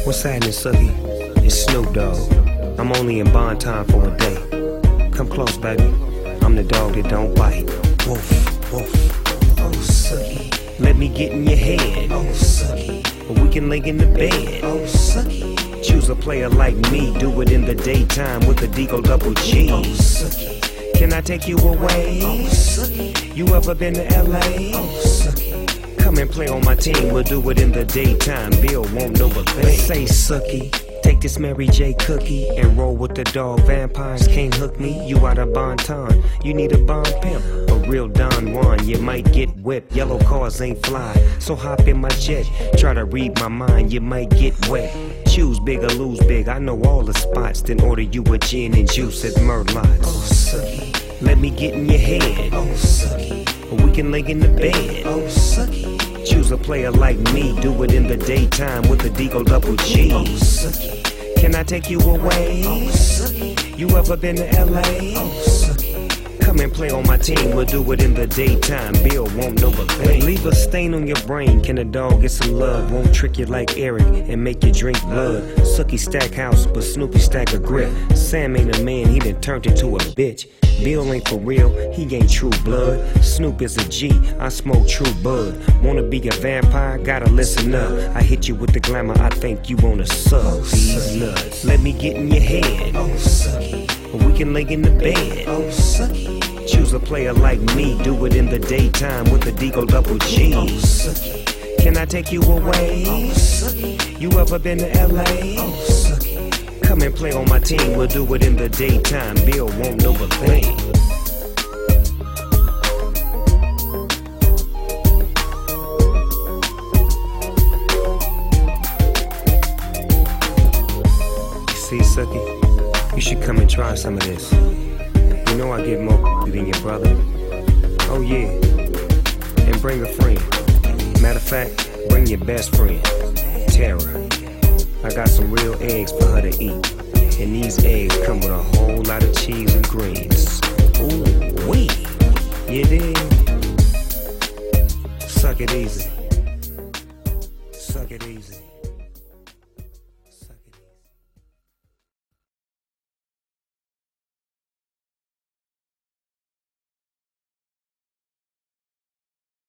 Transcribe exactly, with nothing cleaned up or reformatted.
What's happening, Sucky? It's Snoop Dogg. I'm only in bond time for a day. Come close, baby. I'm the dog that don't bite. Woof, woof. Oh, Sucky. Let me get in your head. Oh, Sucky. We can lay in the bed. Oh, Sucky. Choose a player like me. Do it in the daytime with the Deagle Double G. Oh, Sucky. Can I take you away? Oh, Sucky. You ever been to L A? Oh, Sucky. Come and play on my team, we'll do it in the daytime. Bill won't know a thing. Say, Sucky, take this Mary J cookie and roll with the dog. Vampires can't hook me, you out of bon ton. You need a bond pimp, a real Don Juan. You might get whipped, yellow cars ain't fly. So hop in my jet, try to read my mind, you might get wet. Choose big or lose big, I know all the spots. Then order you a gin and juice at Merlot's. Oh, Sucky, let me get in your head. Oh, Sucky, we can lay in the bed. Oh, Sucky, choose a player like me. Do it in the daytime with the Deagle Double G. Oh, Sucky, can I take you away? Oh, Sucky, you ever been to L A? Oh, Sucky, come and play on my team. We'll do it in the daytime. Bill won't know a thing. Leave a stain on your brain. Can a dog get some love? Won't trick you like Eric and make you drink blood. Sucky stack house, but Snoopy stack a grip. Sam ain't a man, he done turned into a bitch. Bill ain't for real, he ain't true blood. Snoop is a G, I smoke true bud. Wanna be a vampire? Gotta listen up. I hit you with the glamour, I think you wanna suck oh, these nuts. Let me get in your head. Oh, Sucky, we can lay in the bed. Oh, Sucky, choose a player like me. Do it in the daytime with the Deagle Double G. Oh, Sucky, can I take you away? Oh, Sucky, you ever been to L A? Oh, Sucky, come and play on my team, we'll do it in the daytime. Bill won't know a thing. See, Sucky, you should come and try some of this. You know I get more than your brother. Oh yeah, and bring a friend. Matter of fact, bring your best friend, Tara. I got some real eggs for her to eat. And these eggs come with a whole lot of cheese and greens. Ooh, wee. You dig? Suck it easy.